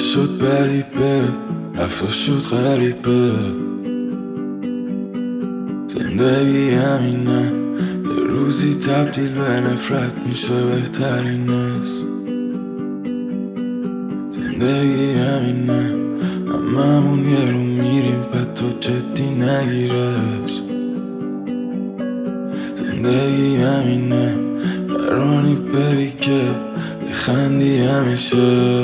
شد غریبه، رفت و شد غریبه. زندگی همینه، یه روزی تبدیل به نفرت میشه بهترین است. زندگی همینه، هممون یه رو میریم بعد تو جدی نگیرش. زندگی همینه، قرانی بری که بخندی همیشه.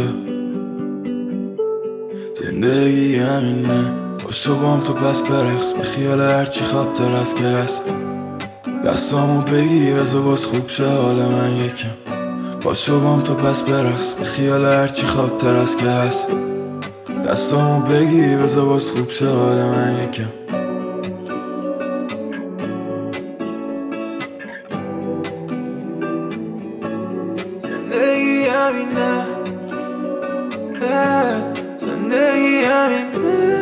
زندگی همینه، باشو بام تو پس برقص، به خیال هرچی خاطر است که هست. دستامو بگی بذار باز خوب شه حال من یکم. باشو بام تو پس برقص، به خیال هرچی خاطر است که هست. دستامو بگی بذار باز خوب شه حال من یکم. زندگی همینه، زندگی همینه.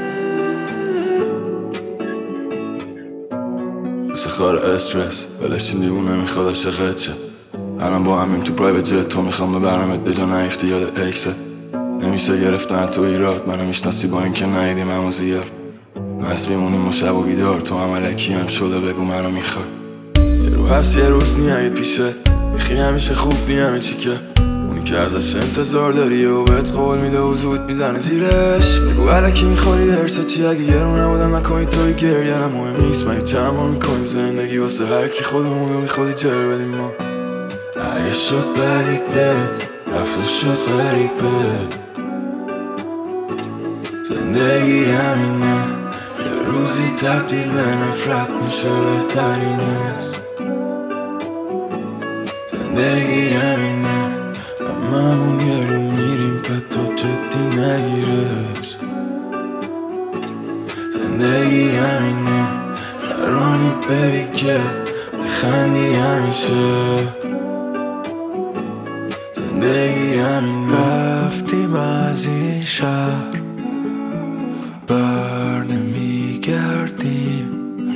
مثل خار استرس ولش دیوونه میخواد عاشقت شه. الان با همیم تو پرایوت جت، تو میخوام ببرمت به جا نیفتی یاد اکست. نمیشه گرفتن تو ایراد، منو میشناسی با اینکه ندیدیم همو زیاد. بس میمونیم و شب و بیدار، تو هم علکی هم شده بگو منو میخوای. یه رو هست یه روز نیایی پیشت، میخی همیشه خوب نی همه چی که اونی که ازش انتظار داری و بهت قول میده و زود میزنه زیرش. بگو علکی میخوری درست چی، اگه یه رو نبودم نکنی توی گریه نه مهم نیست. من چند بار میکنیم زندگی واسه هرکی خودمونو میخوادی جر بدیم ما. اگه شد غریبت، رفت و شد غریبه. زندگی همینه، یه روزی تبدیل به نفرت میشه بهترین است. زندگی همینه، هممون یه رو میریم بعد تو جدی نگیرش. زندگی همینه، قرانی بری که بخندی همیشه. زندگی همینه. رفتیم از این شهر بر نمیگردیم،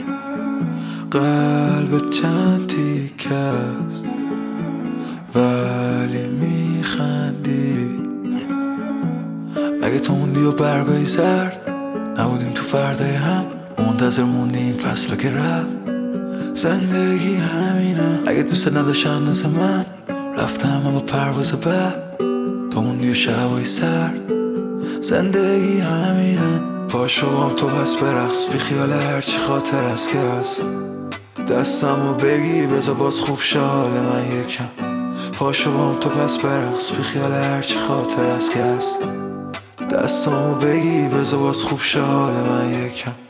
قلب چند تیکه است ولی میخندی. اگه تو موندی و برگای زرد نبودیم تو فردای هم، منتظر موندیم فصل که رفت. زندگی همینه، اگه دوست نداشتن مثل من رفتم با پرواز بعد، تو موندی و شبای سرد. زندگی همینه، پاشو بام تو پس برقص، بی خیال هرچی خاطر است که هست. دستمو بگی بذار باز خوب شه حال من یکم. پاشو بام تو پس برقص، بی خیال هرچی خاطر است که هست. دستمو بگی بذار باز خوب شه حال من یکم.